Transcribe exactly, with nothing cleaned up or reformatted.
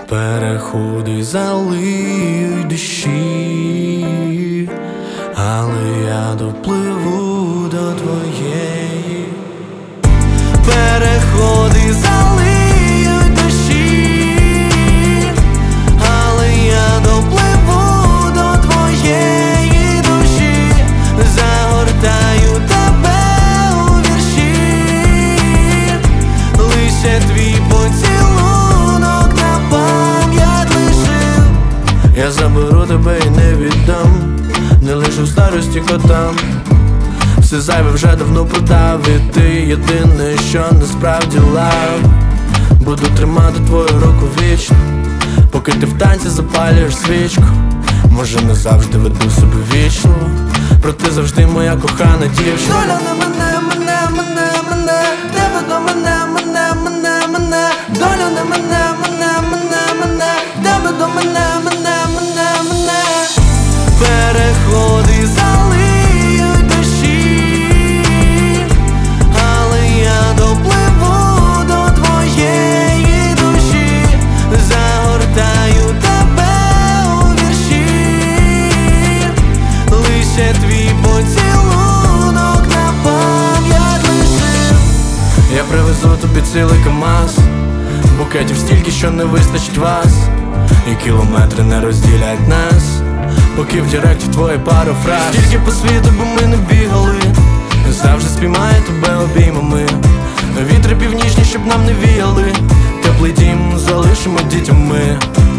Переходи залиють душі, але я допливу до твоєї. Переходи залиють душі, але я допливу до твоєї душі. Загортаю тебе у вірші, лише твій поцілунок на пам'ять лишив. Я заберу тебе і не віддам, не лишу в старості котам. Все зайве вже давно продав, і ти єдине, що насправді лав. Буду тримати твою руку вічно, поки ти в танці запалюєш свічку. Може не завжди веду себе вічно, проте завжди моя кохана дівчина. Доля на мене, мене, мене, мене, тебе до мене, мене, мене, мене. Доля на мене, мене, мене, мене, тебе до мене, мене, мене, мене. Переходи залиють душі, але я допливу до твоєї душі. Загортаю тебе у вірші, лише твій поцілунок на пам'ять лишив. Я привезу тобі цілий КамАЗ, букетів стільки, що не вистачить вас, і кілометри не розділять нас, поки в директі твої пару фраз. Тільки по світу, бо ми не бігали, завжди спіймає тебе обіймами. Вітри північні, щоб нам не віяли, теплий дім залишимо дітям ми.